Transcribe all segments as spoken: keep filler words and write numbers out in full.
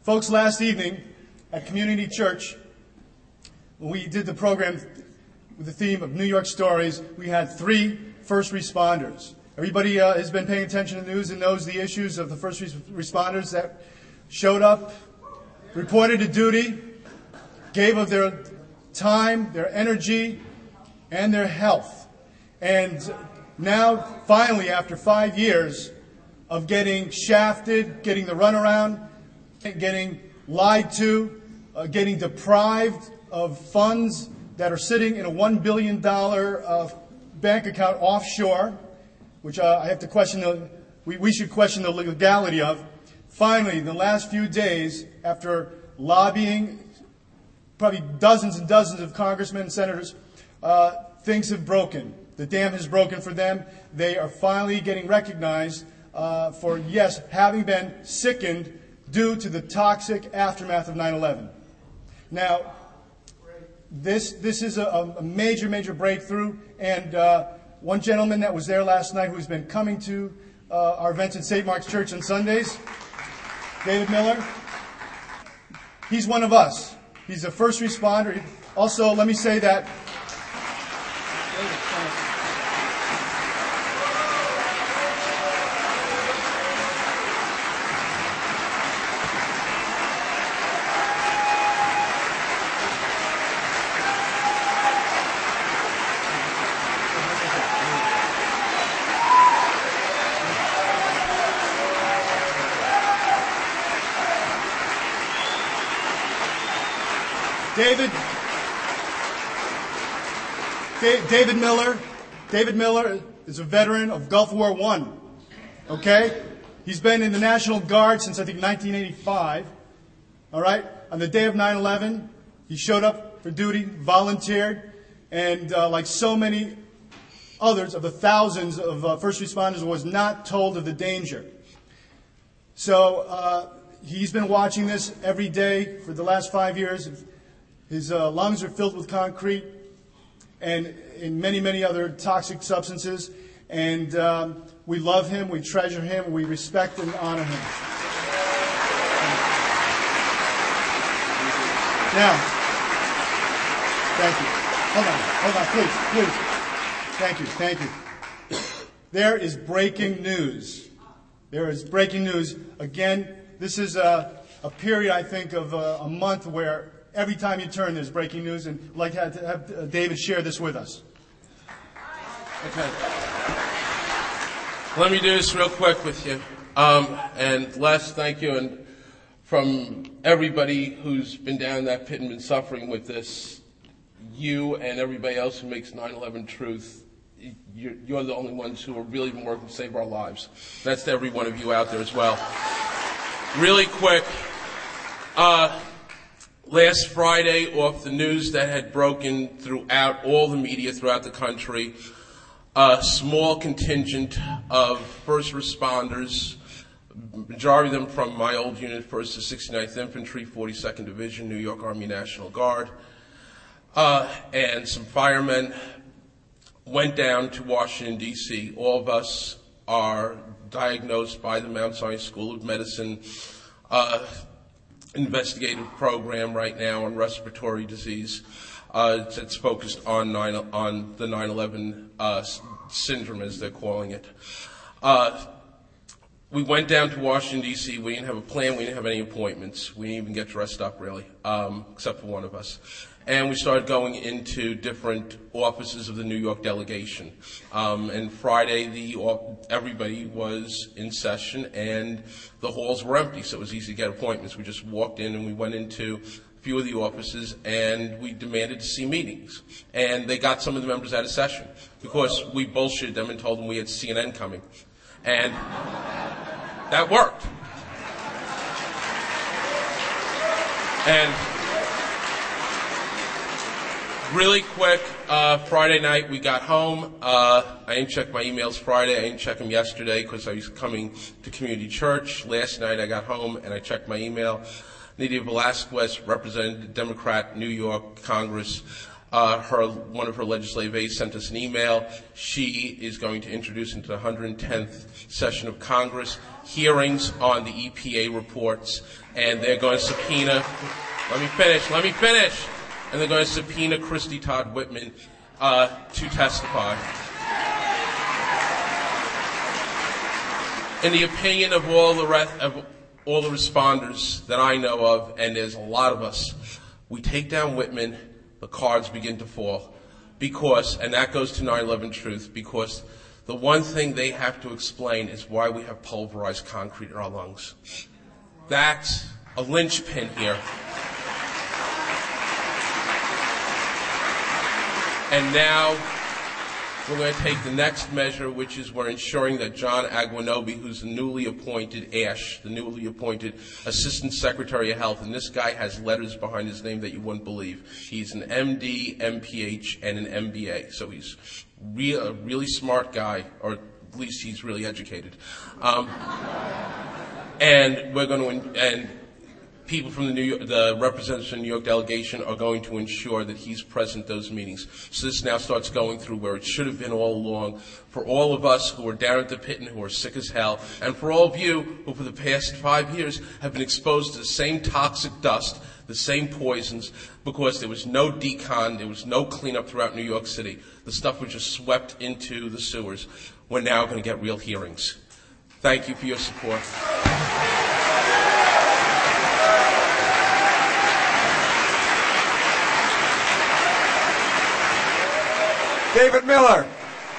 Folks, last evening at Community Church, when we did the program with the theme of New York Stories, we had three first responders. Everybody uh, has been paying attention to the news and knows the issues of the first res- responders that showed up, reported to duty, gave of their time, their energy, and their health. And now, finally, after five years of getting shafted, getting the runaround, getting lied to, uh, getting deprived of funds that are sitting in a one billion dollars uh, bank account offshore, which uh, I have to question, the, we, we should question the legality of. Finally, in the last few days, after lobbying probably dozens and dozens of congressmen and senators, uh, things have broken. The dam has broken for them. They are finally getting recognized uh, for, yes, having been sickened due to the toxic aftermath of nine eleven. Now, this this is a, a major, major breakthrough. And uh, one gentleman that was there last night who's been coming to uh, our events at Saint Mark's Church on Sundays, David Miller, he's one of us. He's a first responder. Also, let me say that David, David Miller, David Miller is a veteran of Gulf War One. Okay, he's been in the National Guard since I think nineteen eighty-five. All right, on the day of nine eleven, he showed up for duty, volunteered, and uh, like so many others of the thousands of uh, first responders, was not told of the danger. So uh, he's been watching this every day for the last five years. His uh, lungs are filled with concrete and in many, many other toxic substances. And um, we love him, we treasure him, we respect and honor him. Now, thank you. Hold on, hold on, please, please. Thank you, thank you. There is breaking news. There is breaking news. Again, this is a, a period, I think, of a, a month where every time you turn, there's breaking news, and I'd like to have, to have David share this with us. Okay. Let me do this real quick with you. Um, and Les, thank you. And from everybody who's been down that pit and been suffering with this, you and everybody else who makes nine eleven truth, you're, you're the only ones who are really working to save our lives. That's to every one of you out there as well. Really quick. Uh, Last Friday, off the news that had broken throughout all the media throughout the country, a small contingent of first responders, majority of them from my old unit, first to sixty-ninth Infantry, forty-second Division, New York Army National Guard, uh, and some firemen went down to Washington, D C. All of us are diagnosed by the Mount Sinai School of Medicine uh, investigative program right now on respiratory disease. Uh, it's, it's focused on nine, on the nine eleven uh, syndrome, as they're calling it. Uh, we went down to Washington, D C. We didn't have a plan. We didn't have any appointments. We didn't even get dressed up, really, um, except for one of us. And we started going into different offices of the New York delegation. Um, and Friday, the everybody was in session, and the halls were empty, so it was easy to get appointments. We just walked in, and we went into a few of the offices, and we demanded to see meetings. And they got some of the members out of session because we bullshitted them and told them we had C N N coming. And that worked. And really quick, uh, Friday night we got home. Uh, I didn't check my emails Friday. I didn't check them yesterday because I was coming to Community Church. Last night I got home and I checked my email. Nydia Velazquez, Representative Democrat, New York Congress, uh, Uh, her, one of her legislative aides sent us an email. She is going to introduce into the one hundred tenth session of Congress hearings on the E P A reports, and they're going to subpoena, let me finish, let me finish, and they're going to subpoena Christy Todd Whitman uh, to testify. In the opinion of all the rest, of all the responders that I know of, and there's a lot of us, we take down Whitman, the cards begin to fall. Because, and that goes to nine eleven Truth, because the one thing they have to explain is why we have pulverized concrete in our lungs. That's a linchpin here. And now we're going to take the next measure, which is we're ensuring that John Aguinobi, who's the newly appointed ASH, the newly appointed Assistant Secretary of Health, and this guy has letters behind his name that you wouldn't believe. He's an M D, M P H, and an M B A, so he's real, a really smart guy, or at least he's really educated. Um, and we're going to, and people from the New York, the representatives from the New York delegation are going to ensure that he's present at those meetings. So this now starts going through where it should have been all along. For all of us who are down at the pit and who are sick as hell, and for all of you who for the past five years have been exposed to the same toxic dust, the same poisons, because there was no decon, there was no cleanup throughout New York City. The stuff was just swept into the sewers. We're now going to get real hearings. Thank you for your support. David Miller.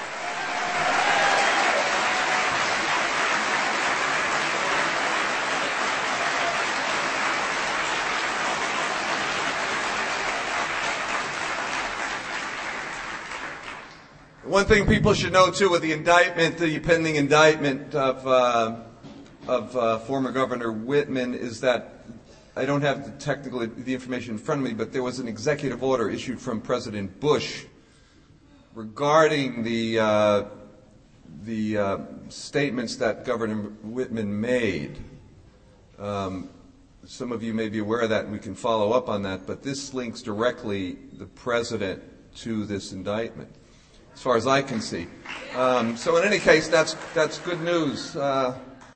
One thing people should know, too, with the indictment, the pending indictment of, uh, of uh, former Governor Whitman, is that I don't have the technical the information in front of me, but there was an executive order issued from President Bush regarding the uh, the uh, statements that Governor Whitman made. Um, some of you may be aware of that, and we can follow up on that, but this links directly the president to this indictment, as far as I can see. Um, so in any case, that's that's good news. Uh,